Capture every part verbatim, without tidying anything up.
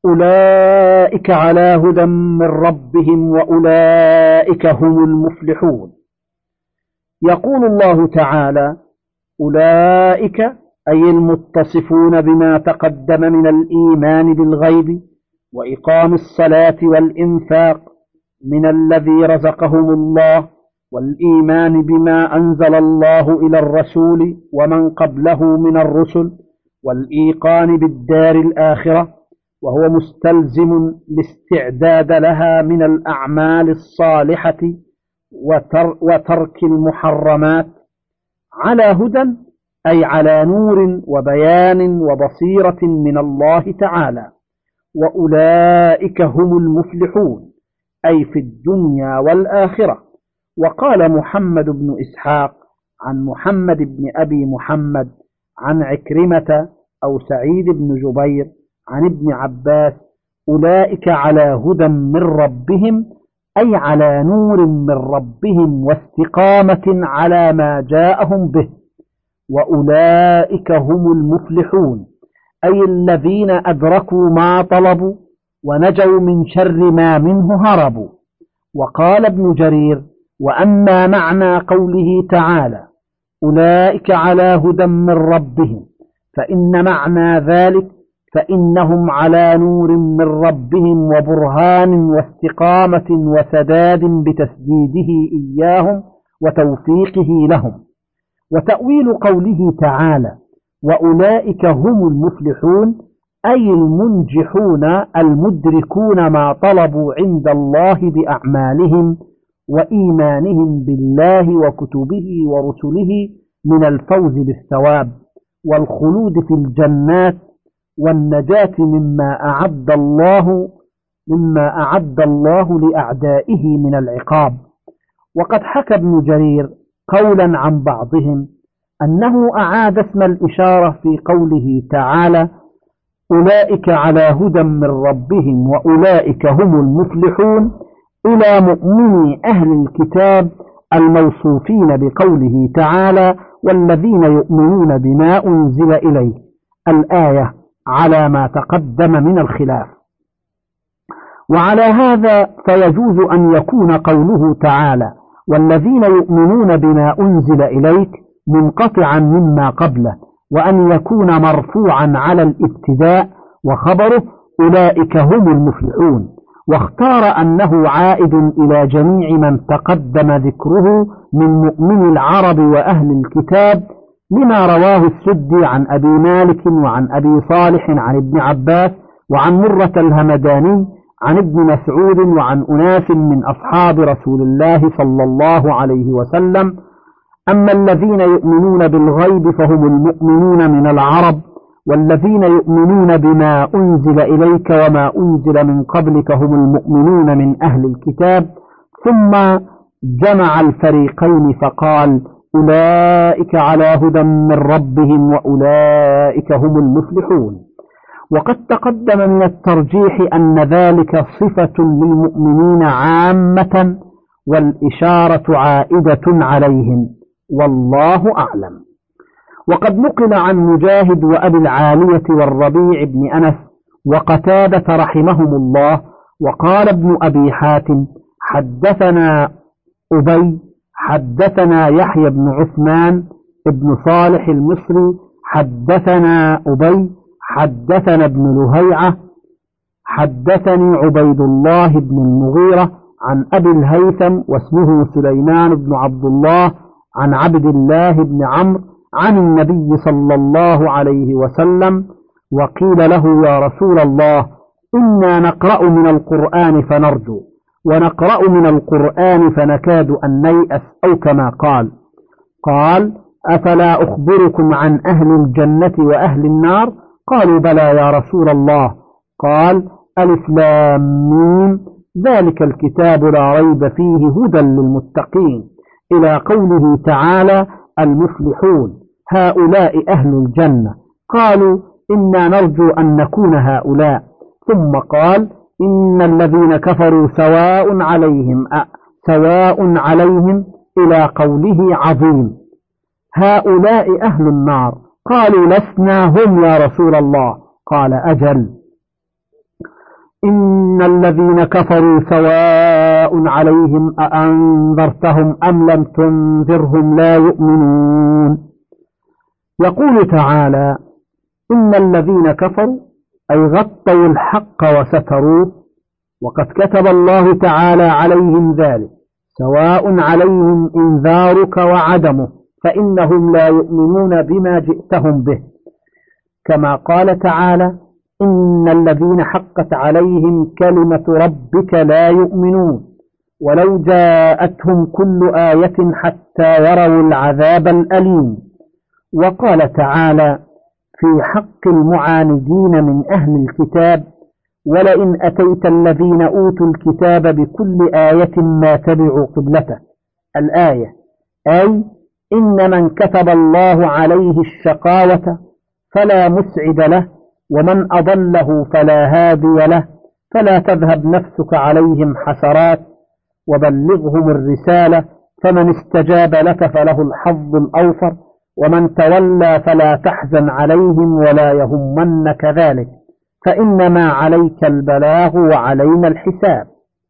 أولئك على هدى من ربهم وأولئك هم المفلحون. يقول الله تعالى: أولئك أي المتصفون بما تقدم من الإيمان بالغيب وإقام الصلاة والإنفاق من الذي رزقهم الله، والإيمان بما أنزل الله إلى الرسول ومن قبله من الرسل، والإيقان بالدار الآخرة، وهو مستلزم الاستعداد لها من الأعمال الصالحة وترك المحرمات. على هدى أي على نور وبيان وبصيرة من الله تعالى. وأولئك هم المفلحون أي في الدنيا والآخرة. وقال محمد بن إسحاق عن محمد بن أبي محمد عن عكرمة أو سعيد بن جبير عن ابن عباس: أولئك على هدى من ربهم أي على نور من ربهم واستقامة على ما جاءهم به. وأولئك هم المفلحون أي الذين أدركوا ما طلبوا ونجوا من شر ما منه هربوا. وقال ابن جرير: وأما معنى قوله تعالى أولئك على هدى من ربهم، فإن معنى ذلك فإنهم على نور من ربهم وبرهان واستقامة وسداد بتسديده إياهم وتوفيقه لهم. وتأويل قوله تعالى وأولئك هم المفلحون أي المنجحون المدركون ما طلبوا عند الله بأعمالهم وإيمانهم بالله وكتبه ورسله من الفوز بالثواب والخلود في الجنات والنجاة مما أعد الله مما أعد الله لأعدائه من العقاب. وقد حكى ابن جرير قولا عن بعضهم أنه أعاد اسم الإشارة في قوله تعالى أولئك على هدى من ربهم وأولئك هم المفلحون إلى مؤمني أهل الكتاب الموصوفين بقوله تعالى والذين يؤمنون بما أنزل إليه الآية على ما تقدم من الخلاف. وعلى هذا فيجوز أن يكون قوله تعالى والذين يؤمنون بما أنزل إليك منقطعا مما قبله، وأن يكون مرفوعا على الابتداء وخبره أولئك هم المفلحون، واختار أنه عائد إلى جميع من تقدم ذكره من مؤمن العرب وأهل الكتاب، لما رواه السدي عن أبي مالك وعن أبي صالح عن ابن عباس وعن مرة الهمداني عن ابن مسعود وعن أناس من أصحاب رسول الله صلى الله عليه وسلم. أما الذين يؤمنون بالغيب فهم المؤمنون من العرب، والذين يؤمنون بما أنزل إليك وما أنزل من قبلك هم المؤمنون من أهل الكتاب. ثم جمع الفريقين فقال أولئك على هدى من ربهم وأولئك هم المفلحون. وقد تقدم من الترجيح أن ذلك صفة للمؤمنين عامة والإشارة عائدة عليهم، والله أعلم. وقد نقل عن مجاهد وأبي العالية والربيع بن أنس وقتادة رحمهم الله. وقال ابن أبي حاتم حدثنا أبي حدثنا يحيى بن عثمان ابن صالح المصري حدثنا أبي حدثنا ابن لهيعة حدثني عبيد الله بن المغيرة عن أبي الهيثم واسمه سليمان بن عبد الله عن عبد الله بن عمرو عن النبي صلى الله عليه وسلم. وقيل له يا رسول الله إنا نقرأ من القرآن فنرجو ونقرأ من القرآن فنكاد أن نيأس أو كما قال. قال أفلا أخبركم عن أهل الجنة وأهل النار؟ قالوا بلى يا رسول الله. قال ألف لام ميم ذلك الكتاب لا ريب فيه هدى للمتقين إلى قوله تعالى المفلحون هؤلاء أهل الجنة. قالوا إنا نرجو أن نكون هؤلاء. ثم قال إن الذين كفروا سواء عليهم سواء عليهم إلى قوله عظيم هؤلاء أهل النار. قالوا لسنا هم يا رسول الله. قال أجل. إن الذين كفروا سواء عليهم أأنذرتهم أم لم تنذرهم لا يؤمنون. يقول تعالى: إن الذين كفروا أي غطوا الحق وستروه، وقد كتب الله تعالى عليهم ذلك، سواء عليهم إنذارك وعدمه، فإنهم لا يؤمنون بما جئتهم به، كما قال تعالى: إن الذين حقت عليهم كلمة ربك لا يؤمنون ولو جاءتهم كل آية حتى يروا العذاب الأليم. وقال تعالى في حق المعاندين من أهل الكتاب: ولئن أتيت الذين أوتوا الكتاب بكل آية ما تبعوا قبلته. الآية أي إن من كتب الله عليه الشقاوة فلا مسعد له، ومن أضله فلا هادي له، فلا تذهب نفسك عليهم حسرات، وبلغهم الرسالة، فمن استجاب لك فله الحظ الأوفر، ومن تولى فلا تحزن عليهم ولا يهمنك ذلك، فإنما عليك البلاغ وعلينا الحساب.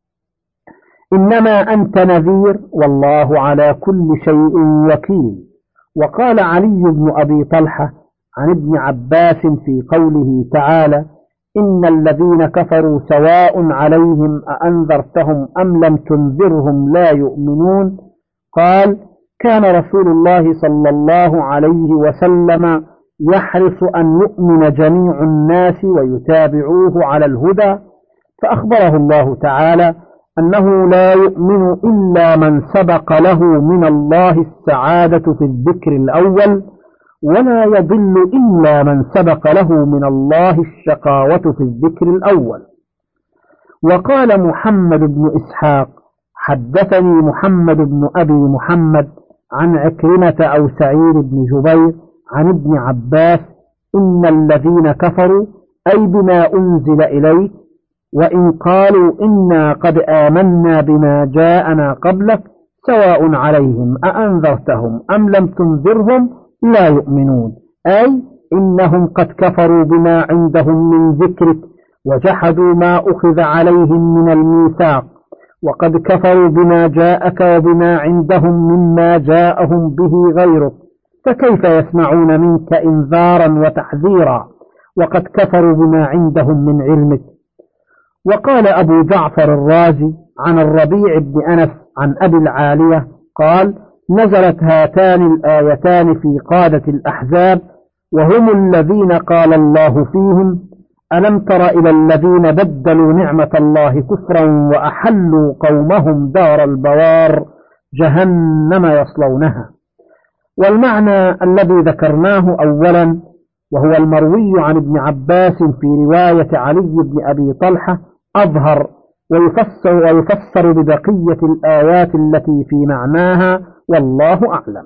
إنما أنت نذير والله على كل شيء وكيل. وقال علي بن أبي طلحة عن ابن عباس في قوله تعالى: إن الذين كفروا سواء عليهم أأنذرتهم أم لم تنذرهم لا يؤمنون، قال: كان رسول الله صلى الله عليه وسلم يحرص أن يؤمن جميع الناس ويتابعوه على الهدى، فأخبره الله تعالى أنه لا يؤمن إلا من سبق له من الله السعادة في الذكر الأول، ولا يضل إلا من سبق له من الله الشقاوة في الذكر الأول. وقال محمد بن إسحاق: حدثني محمد بن أبي محمد عن عكرمة أو سعيد بن جبير عن ابن عباس: إن الذين كفروا أي بما أنزل إليك، وإن قالوا إنا قد آمنا بما جاءنا قبلك سواء عليهم أأنذرتهم أم لم تنذرهم لا يؤمنون، أي إنهم قد كفروا بما عندهم من ذكرك وجحدوا ما أخذ عليهم من الميثاق، وقد كفروا بما جاءك وبما عندهم مما جاءهم به غيرك، فكيف يسمعون منك إنذارا وتحذيرا وقد كفروا بما عندهم من علمك. وقال أبو جعفر الرازي عن الربيع بن أنس عن أبي العالية قال: نزلت هاتان الآيتان في قادة الأحزاب، وهم الذين قال الله فيهم: ألم تر إلى الذين بدلوا نعمة الله كفرا وأحلوا قومهم دار البوار جهنم يصلونها. والمعنى الذي ذكرناه أولا، وهو المروي عن ابن عباس في رواية علي بن أبي طلحة، أظهر ويفسر, ويفسر ببقية الآيات التي في معناها، والله أعلم.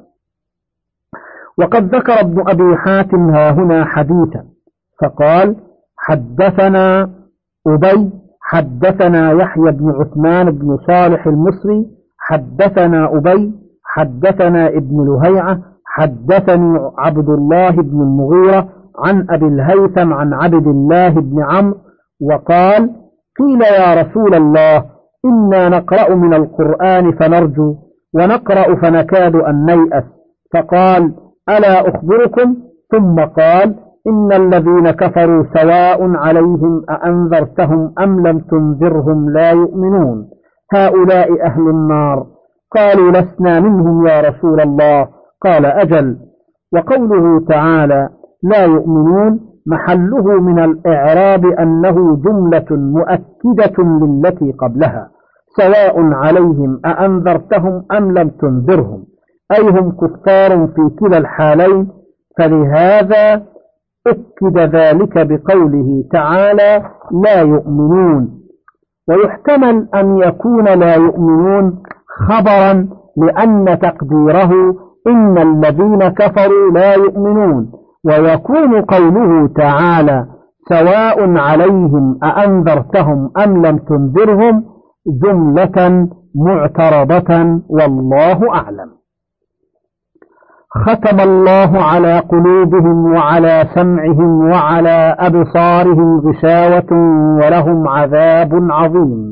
وقد ذكر ابن أبي حاتم ها هنا حديثا فقال: حدثنا أبي حدثنا يحيى بن عثمان بن صالح المصري حدثنا أبي حدثنا ابن لهيعة حدثني عبد الله بن المغيرة عن أبي الهيثم عن عبد الله بن عمرو وقال: قيل يا رسول الله إنا نقرأ من القرآن فنرجو ونقرأ فنكاد أن نيأس، فقال: ألا أخبركم؟ ثم قال: إن الذين كفروا سواء عليهم أأنذرتهم أم لم تنذرهم لا يؤمنون، هؤلاء أهل النار. قالوا: لسنا منهم يا رسول الله. قال: أجل. وقوله تعالى لا يؤمنون محله من الإعراب أنه جملة مؤكدة للتي قبلها، سواء عليهم أأنذرتهم أم لم تنذرهم، أي هم كفار في كلا الحالين، فلهذا أكد ذلك بقوله تعالى لا يؤمنون. ويحتمل أن يكون لا يؤمنون خبرا لأن تقديره إن الذين كفروا لا يؤمنون، ويكون قوله تعالى سواء عليهم أأنذرتهم أم لم تنذرهم جملة معترضة، والله أعلم. ختم الله على قلوبهم وعلى سمعهم وعلى أبصارهم غشاوة ولهم عذاب عظيم.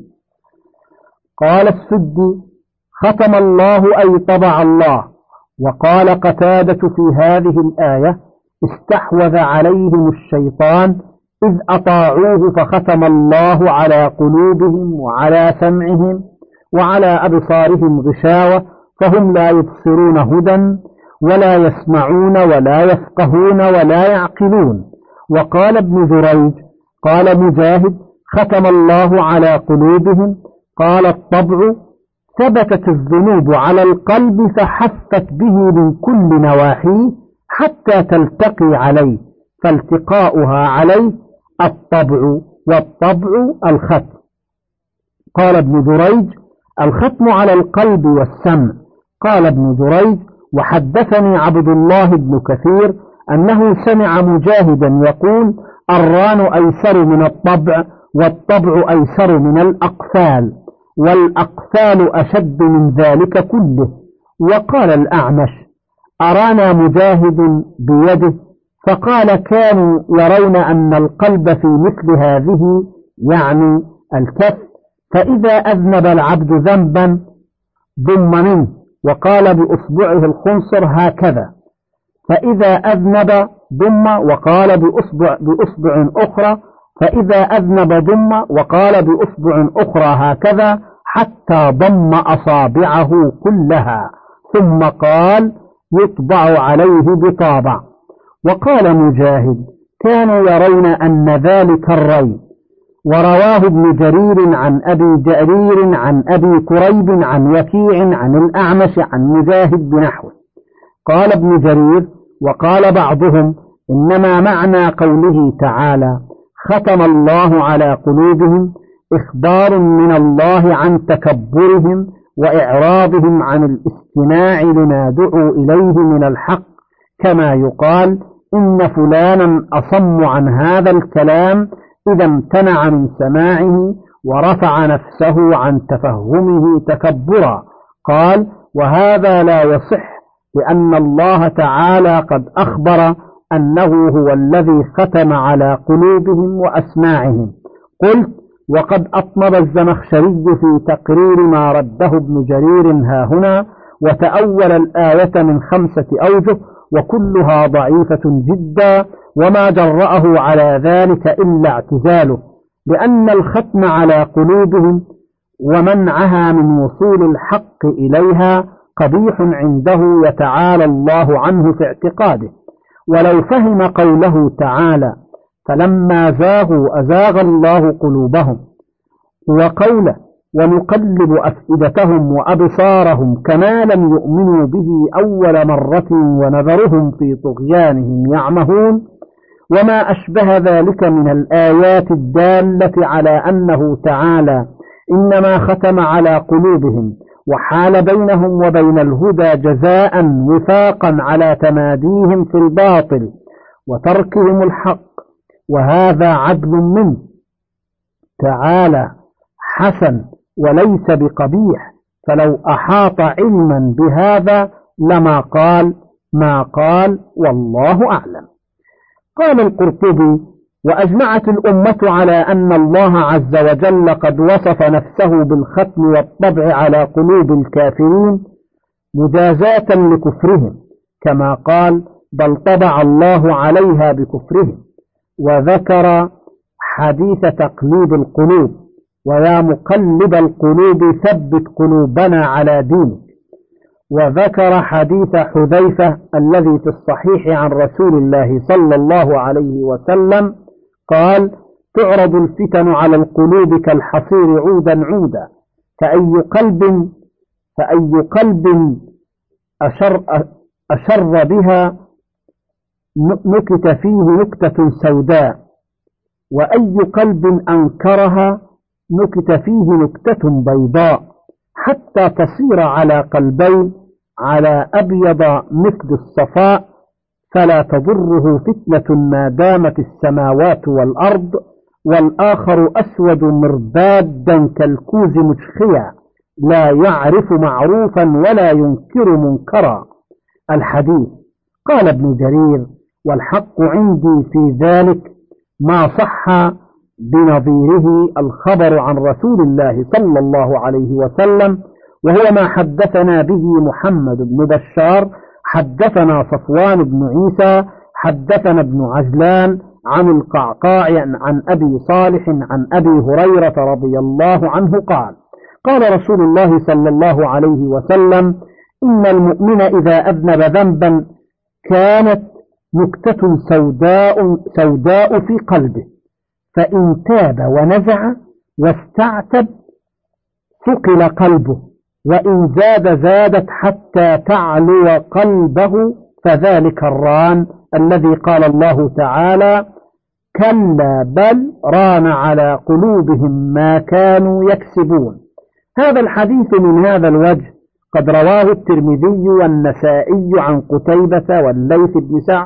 قال السدي: ختم الله أي طبع الله. وقال قتادة في هذه الآية: استحوذ عليهم الشيطان إذ أطاعوه فختم الله على قلوبهم وعلى سمعهم وعلى أبصارهم غشاوة فهم لا يبصرون هدى ولا يسمعون ولا يفقهون ولا يعقلون. وقال ابن جريج: قال مجاهد: ختم الله على قلوبهم. قال الطبع: ثبتت الذنوب على القلب فحفت به من كل نواحيه حتى تلتقي عليه، فالتقاؤها عليه الطبع، والطبع الختم. قال ابن جريج: الختم على القلب والسمع. قال ابن جريج: وحدثني عبد الله بن كثير أنه سمع مجاهدا يقول: الران أيسر من الطبع، والطبع أيسر من الأقفال، والأقفال أشد من ذلك كله. وقال الأعمش: أرانا مجاهد بيده، فقال: كانوا يرون أن القلب في مثل هذه، يعني الكف، فإذا أذنب العبد ذنبا ضم منه، وقال بأصبعه الخنصر هكذا، فإذا أذنب ضم، وقال بأصبع, بأصبع أخرى، فإذا أذنب ضم، وقال بأصبع أخرى هكذا، حتى ضم أصابعه كلها، ثم قال: يطبع عليه بطابع. وقال مجاهد: كانوا يرون أن ذلك الري. ورواه ابن جرير عن أبي جرير عن أبي كريب عن وكيع عن الأعمش عن مجاهد بنحوه. قال ابن جرير: وقال بعضهم: إنما معنى قوله تعالى: ختم الله على قلوبهم، إخبار من الله عن تكبرهم وإعراضهم عن الاستماع لما دعوا إليه من الحق، كما يقال: إن فلانا أصم عن هذا الكلام إذا امتنع من سماعه ورفع نفسه عن تفهمه تكبرا. قال: وهذا لا يصح، لأن الله تعالى قد أخبر أنه هو الذي ختم على قلوبهم وأسماعهم. قلت: وقد أطنب الزمخشري في تقرير ما رده ابن جرير هاهنا، وتأول الآية من خمسة أوجه وكلها ضعيفة جدا، وما جرأه على ذلك إلا اعتزاله، لأن الختم على قلوبهم ومنعها من وصول الحق إليها قبيح عنده يتعالى الله عنه في اعتقاده. ولو فهم قوله تعالى: فلما زاغوا أزاغ الله قلوبهم، وقوله: ونقلب أفئدتهم وأبصارهم كما لم يؤمنوا به أول مرة ونذرهم في طغيانهم يعمهون، وما أشبه ذلك من الآيات الدالة على أنه تعالى إنما ختم على قلوبهم وحال بينهم وبين الهدى جزاء وفاقا على تماديهم في الباطل وتركهم الحق، وهذا عدل منه تعالى حسن وليس بقبيح، فلو أحاط علما بهذا لما قال ما قال، والله أعلم. قال القرطبي: وأجمعت الأمة على أن الله عز وجل قد وصف نفسه بالختم والطبع على قلوب الكافرين مجازاة لكفرهم، كما قال: بل طبع الله عليها بكفرهم. وذكر حديث تقليب القلوب: ويا مقلب القلوب ثبت قلوبنا على دينك. وذكر حديث حذيفة الذي في الصحيح عن رسول الله صلى الله عليه وسلم قال: تعرض الفتن على القلوب كالحصير عودا عودا، فأي قلب فأي قلب أشر, أشر بها نكت فيه نكتة سوداء، وأي قلب أنكرها نكت فيه نكتة بيضاء، حتى تصير على قلبين على أبيض مثل الصفاء، فلا تضره فتنة ما دامت السماوات والأرض، والآخر أسود مربادا كالكوز مشخيا، لا يعرف معروفا ولا ينكر منكرا. الحديث. قال ابن جرير: والحق عندي في ذلك ما صح بنظيره الخبر عن رسول الله صلى الله عليه وسلم، وهو ما حدثنا به محمد بن بشار حدثنا صفوان بن عيسى حدثنا ابن عجلان عن القعقاع عن أبي صالح عن أبي هريرة رضي الله عنه قال: قال رسول الله صلى الله عليه وسلم: إن المؤمن إذا أذنب ذنبا كانت نكتة سوداء, سوداء في قلبه، فإن تاب ونزع واستعتب ثقل قلبه، وإن زاد زادت حتى تعلو قلبه، فذلك الران الذي قال الله تعالى: كلا بل ران على قلوبهم ما كانوا يكسبون. هذا الحديث من هذا الوجه قد رواه الترمذي والنسائي عن قتيبة والليث بن سعد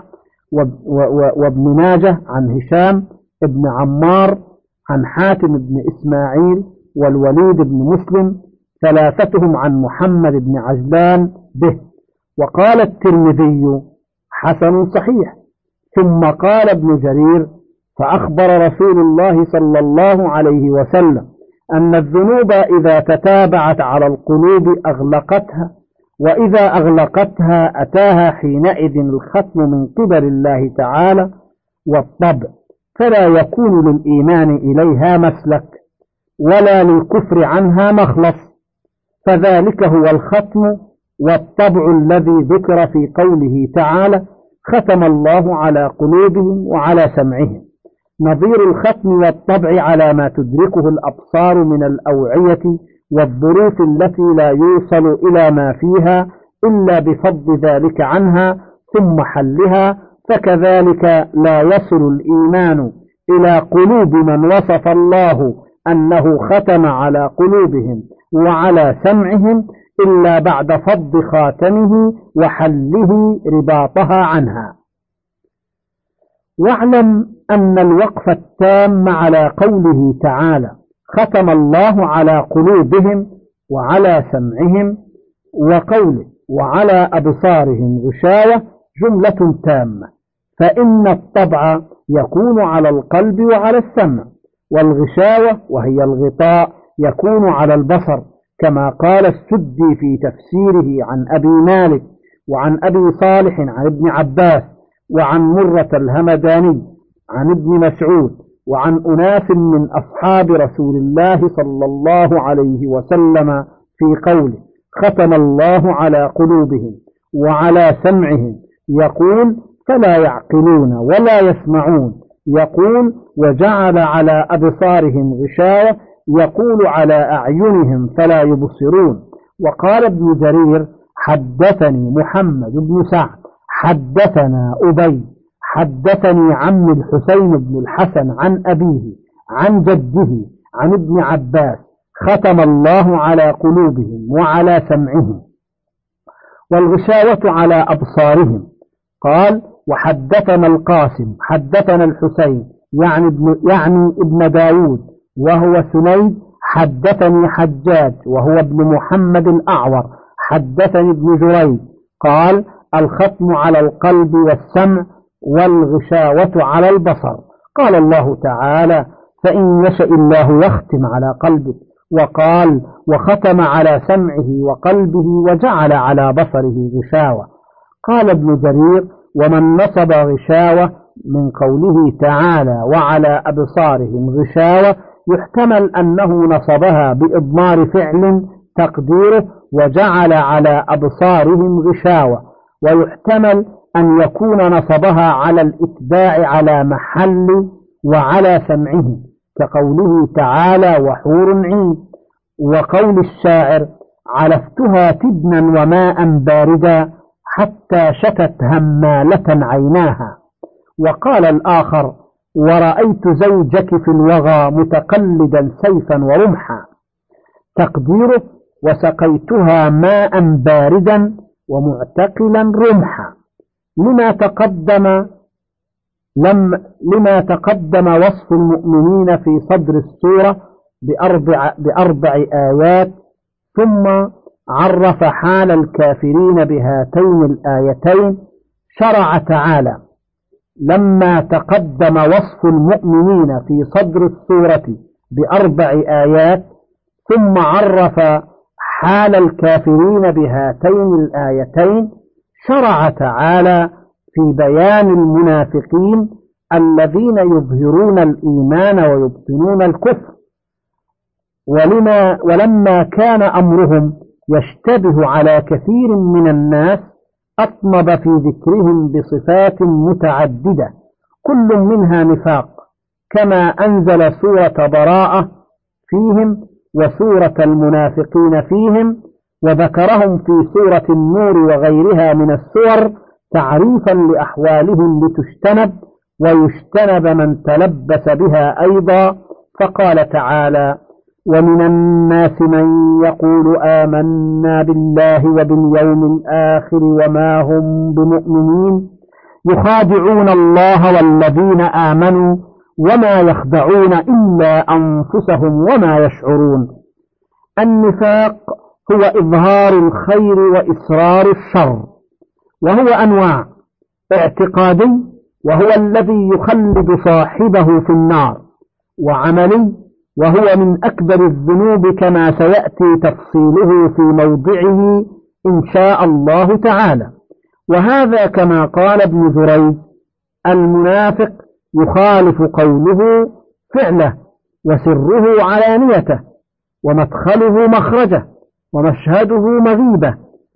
وابن ماجه عن هشام بن عمار عن حاتم بن إسماعيل والوليد بن مسلم، ثلاثتهم عن محمد بن عجلان به. وقال الترمذي: حسن صحيح. ثم قال ابن جرير: فأخبر رسول الله صلى الله عليه وسلم أن الذنوب إذا تتابعت على القلوب أغلقتها، وإذا أغلقتها أتاها حينئذ الختم من قبل الله تعالى والطبع، فلا يكون للإيمان إليها مسلك ولا للكفر عنها مخلص، فذلك هو الختم والطبع الذي ذكر في قوله تعالى: ختم الله على قلوبهم وعلى سمعهم، نظير الختم والطبع على ما تدركه الأبصار من الأوعية والظروف التي لا يوصل إلى ما فيها إلا بفضل ذلك عنها ثم حلها، فكذلك لا يصل الإيمان إلى قلوب من وصف الله أنه ختم على قلوبهم وعلى سمعهم إلا بعد فض خاتمه وحله رباطها عنها. واعلم أن الوقف التام على قوله تعالى: ختم الله على قلوبهم وعلى سمعهم، وقوله وعلى أبصارهم غشاوة، جملة تامة، فإن الطبع يكون على القلب وعلى السمع، والغشاوة وهي الغطاء يكون على البصر، كما قال السدي في تفسيره عن أبي مالك وعن أبي صالح عن ابن عباس وعن مرة الهمداني عن ابن مسعود وعن أناس من أصحاب رسول الله صلى الله عليه وسلم في قوله: ختم الله على قلوبهم وعلى سمعهم، يقول: فلا يعقلون ولا يسمعون، يقول: وجعل على أبصارهم غشاوة، يقول: على أعينهم فلا يبصرون. وقال ابن جرير: حدثني محمد بن سعد حدثنا أبي حدثني عم الحسين بن الحسن عن أبيه عن جده عن ابن عباس: ختم الله على قلوبهم وعلى سمعهم، والغشاوة على أبصارهم. قال: وحدثنا القاسم حدثنا الحسين يعني ابن, يعني ابن داود وهو سنيد، حدثني حجاج وهو ابن محمد الأعور، حدثني ابن جريج قال: الختم على القلب والسمع، والغشاوة على البصر. قال الله تعالى: فإن يشأ الله يختم على قلبك، وقال: وختم على سمعه وقلبه وجعل على بصره غشاوة. قال ابن جرير: ومن نصب غشاوة من قوله تعالى: وعلى أبصارهم غشاوة، يحتمل أنه نصبها بإضمار فعل تقديره وجعل على أبصارهم غشاوة، ويحتمل أن يكون نصبها على الإتباع على محل وعلى سمعه، كقوله تعالى: وحور عين، وقول الشاعر: علفتها تبنا وماء باردا حتى شتت همالة عيناها. وقال الآخر: ورأيت زوجك في الوغى متقلدا سيفا ورمحا، تقديره: وسقيتها ماء باردا ومعتقلا رمحا، لما تقدم لم لما تقدم وصف المؤمنين في صدر السورة بأربع, بأربع آيات، ثم عرف حال الكافرين بهاتين الآيتين شرع تعالى لما تقدم وصف المؤمنين في صدر السورة بأربع آيات، ثم عرف حال الكافرين بهاتين الآيتين، شرع تعالى في بيان المنافقين الذين يظهرون الإيمان ويبطنون الكفر. ولما, ولما كان أمرهم يشتبه على كثير من الناس أطنب في ذكرهم بصفات متعددة كل منها نفاق، كما أنزل سورة براءة فيهم وسورة المنافقين فيهم، وذكرهم في سورة النور وغيرها من السور تعريفا لأحوالهم لتجتنب ويجتنب من تلبس بها أيضا. فقال تعالى: ومن الناس من يقول آمنا بالله وباليوم الآخر وما هم بمؤمنين يخادعون الله والذين آمنوا وما يخدعون إلا أنفسهم وما يشعرون. النفاق هو إظهار الخير وإسرار الشر، وهو أنواع: اعتقادي وهو الذي يخلد صاحبه في النار، وعملي وهو من أكبر الذنوب كما سيأتي تفصيله في موضعه إن شاء الله تعالى. وهذا كما قال ابن جريج: المنافق يخالف قوله فعله، وسره علانيته، ومدخله مخرجه، ومشهده مغيبة.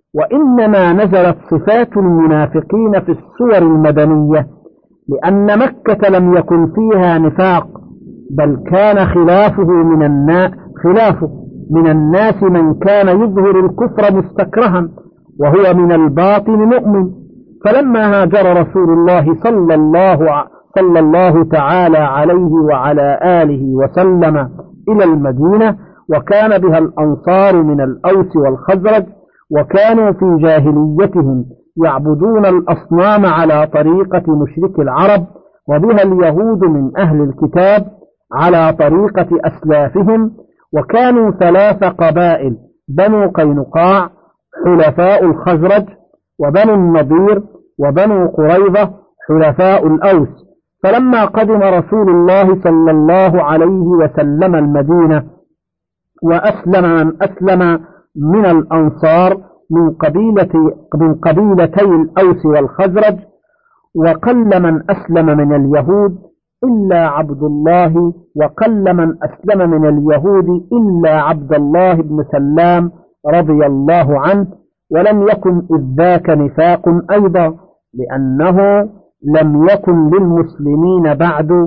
وإنما نزلت صفات المنافقين في السور المدنية لأن مكة لم يكن فيها نفاق، بل كان خلافه من الناس خلافه من الناس من كان يظهر الكفر مستكرها وهو من الباطن مؤمن. فلما هاجر رسول الله صلى الله صلى الله تعالى عليه وعلى آله وسلم إلى المدينة، وكان بها الأنصار من الأوس والخزرج، وكانوا في جاهليتهم يعبدون الأصنام على طريقة مشرك العرب، وبها اليهود من أهل الكتاب على طريقة أسلافهم. وكانوا ثلاث قبائل: بنو قينقاع حلفاء الخزرج، وبنو النضير، وبنو قريظة حلفاء الأوس. فلما قدم رسول الله صلى الله عليه وسلم المدينة وأسلم من أسلم من الأنصار من قبيلة من قبيلتي الأوس والخزرج، وقل من أسلم من اليهود إلا عبد الله وقل من أسلم من اليهود إلا عبد الله بن سلام رضي الله عنه. ولم يكن إذ ذاك نفاق أيضا، لأنه لم يكن للمسلمين بعد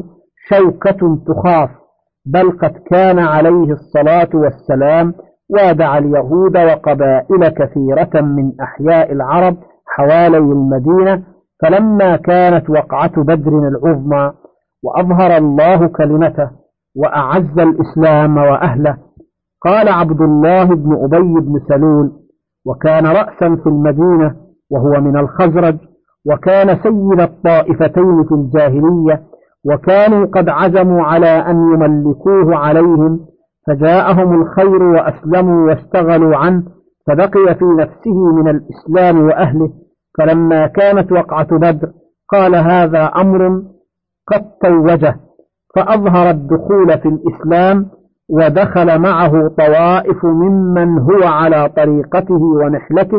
شوكة تخاف، بل قد كان عليه الصلاة والسلام وادع اليهود وقبائل كثيرة من أحياء العرب حوالي المدينة. فلما كانت وقعة بدر العظمى وأظهر الله كلمته وأعز الإسلام وأهله، قال عبد الله بن أبي بن سلول، وكان رأسا في المدينة وهو من الخزرج، وكان سيد الطائفتين في الجاهلية، وكانوا قد عزموا على أن يملكوه عليهم، فجاءهم الخير وأسلموا واشتغلوا عنه، فبقي في نفسه من الإسلام وأهله. فلما كانت وقعة بدر قال: هذا أمر قد توجه، فأظهر الدخول في الإسلام، ودخل معه طوائف ممن هو على طريقته ونحلته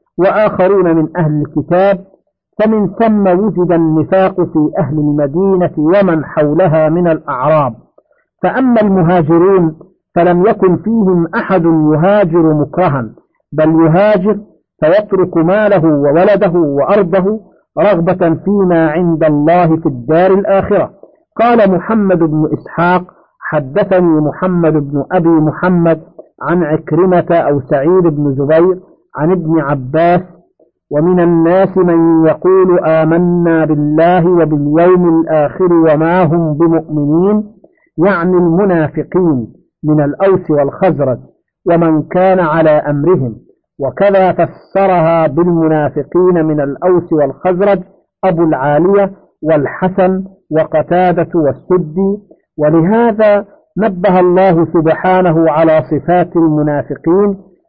وآخرون من أهل الكتاب. فمن ثم وجد النفاق في أهل المدينة ومن حولها من الأعراب. فأما المهاجرون فلم يكن فيهم أحد يهاجر مكرها، بل يهاجر فيترك ماله وولده وأرضه رغبة فيما عند الله في الدار الآخرة. قال محمد بن إسحاق: حدثني محمد بن أبي محمد عن عكرمة أو سعيد بن جبير عن ابن عباس: ومن الناس من يقول آمنا بالله وباليوم الآخر وما هم بمؤمنين، يعني المنافقين من الأوس والخزرج ومن كان على أمرهم. وكذا فسرها بالمنافقين من الأوس والخزرج أبو العالية والحسن وقتادة والسدي. ولهذا نبه الله سبحانه على صفات المنافقين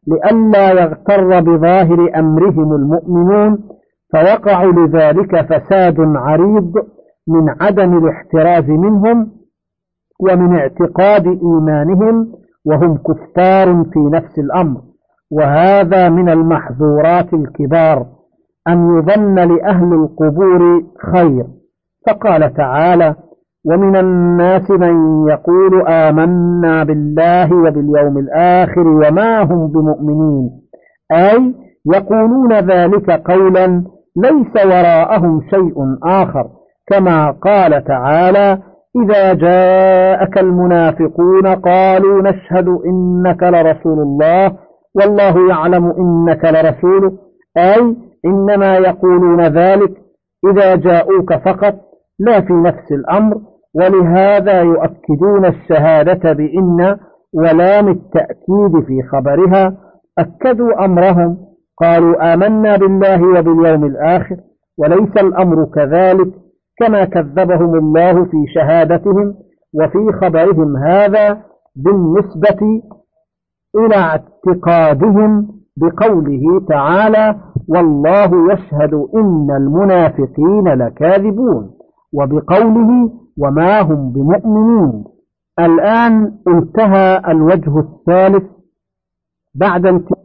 لئلا يغتر بظاهر أمرهم المؤمنون فيقع لذلك فساد عريض من عدم الاحتراز منهم ومن اعتقاد إيمانهم وهم كفار في نفس الأمر. وهذا من المحظورات الكبار أن يظن لأهل القبور خير. فقال تعالى: ومن الناس من يقول آمنا بالله وباليوم الآخر وما هم بمؤمنين، أي يقولون ذلك قولا ليس وراءهم شيء آخر، كما قال تعالى: إذا جاءك المنافقون قالوا نشهد إنك لرسول الله والله يعلم إنك لرسوله، أي إنما يقولون ذلك إذا جاءوك فقط لا في نفس الأمر. ولهذا يؤكدون الشهادة بإن ولام التأكيد في خبرها، أكدوا أمرهم قالوا آمنا بالله وباليوم الآخر، وليس الأمر كذلك كما كذبهم الله في شهادتهم وفي خبرهم هذا بالنسبة إلى اعتقادهم بقوله تعالى: والله يشهد إن المنافقين لكاذبون، وبقوله وما هم بمؤمنين. الآن انتهى الوجه الثالث بعد انتهاء.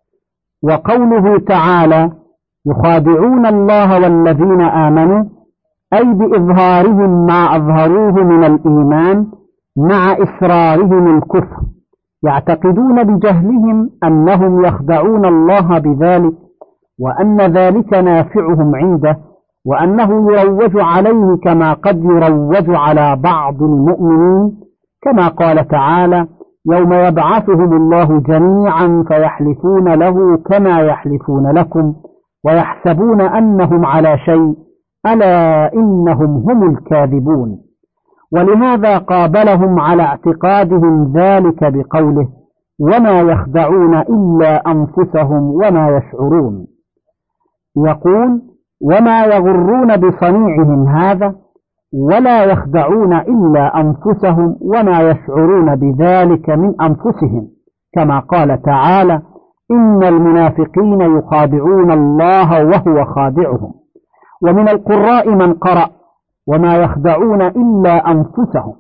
وقوله تعالى: يخادعون الله والذين آمنوا، أي بإظهارهم ما أظهروه من الإيمان مع إسرارهم الكفر، يعتقدون بجهلهم أنهم يخدعون الله بذلك، وأن ذلك نافعهم عنده، وأنه يروج عليه كما قد يروج على بعض المؤمنين، كما قال تعالى: يوم يبعثهم الله جميعا فيحلفون له كما يحلفون لكم ويحسبون أنهم على شيء ألا إنهم هم الكاذبون. ولهذا قابلهم على اعتقادهم ذلك بقوله: وما يخدعون إلا أنفسهم وما يشعرون. يقول: وما يغرون بصنيعهم هذا، ولا يخدعون إلا أنفسهم وما يشعرون بذلك من أنفسهم، كما قال تعالى: إن المنافقين يخادعون الله وهو خادعهم. ومن القراء من قرأ: وما يخدعون إلا أنفسهم.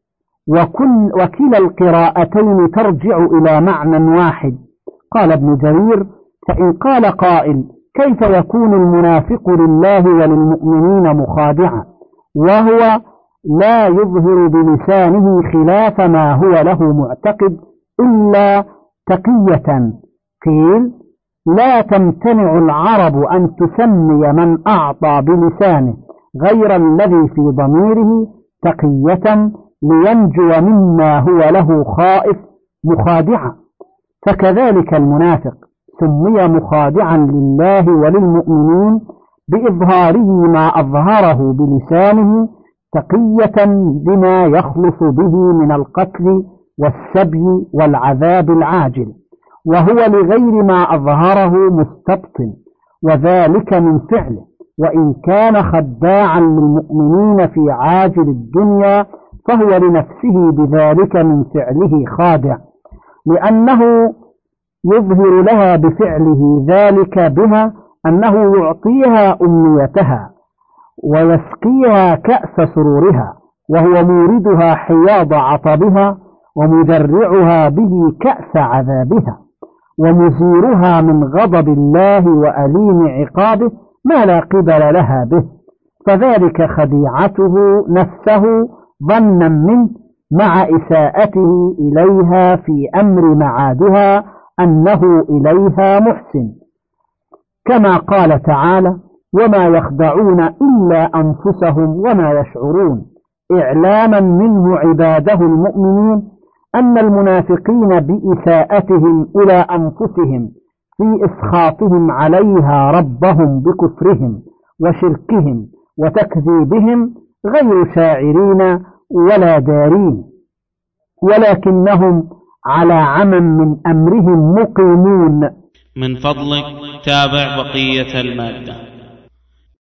وكل وكلا القراءتين ترجع إلى معنى واحد. قال ابن جرير: فإن قال قائل: كيف يكون المنافق لله وللمؤمنين مخادعا وهو لا يظهر بلسانه خلاف ما هو له معتقد إلا تقية؟ قيل: لا تمتنع العرب أن تسمي من أعطى بلسانه غير الذي في ضميره تقية لينجو مما هو له خائف مخادعا، فكذلك المنافق سمي مخادعا لله وللمؤمنين بإظهاره ما أظهره بلسانه تقية بما يخلص به من القتل والسبي والعذاب العاجل، وهو لغير ما أظهره مستبطن، وذلك من فعله، وإن كان خداعا للمؤمنين في عاجل الدنيا فهو لنفسه بذلك من فعله خادع، لأنه يظهر لها بفعله ذلك بها أنه يعطيها أمنيتها ويسقيها كأس سرورها، وهو موردها حياض عطبها ومدرعها به كأس عذابها، ومزيرها من غضب الله وأليم عقابه ما لا قبل لها به، فذلك خديعته نفسه ظنا منه مع إساءته إليها في أمر معادها أنه إليها محسن، كما قال تعالى: وما يخدعون إلا أنفسهم وما يشعرون، إعلاما منه عباده المؤمنين أن المنافقين بإساءتهم إلى أنفسهم في إسخاطهم عليها ربهم بكفرهم وشركهم وتكذيبهم غير شاعرين ولا دارين، ولكنهم على عمى من أمرهم مقيمون. من فضلك تابع بقية المادة.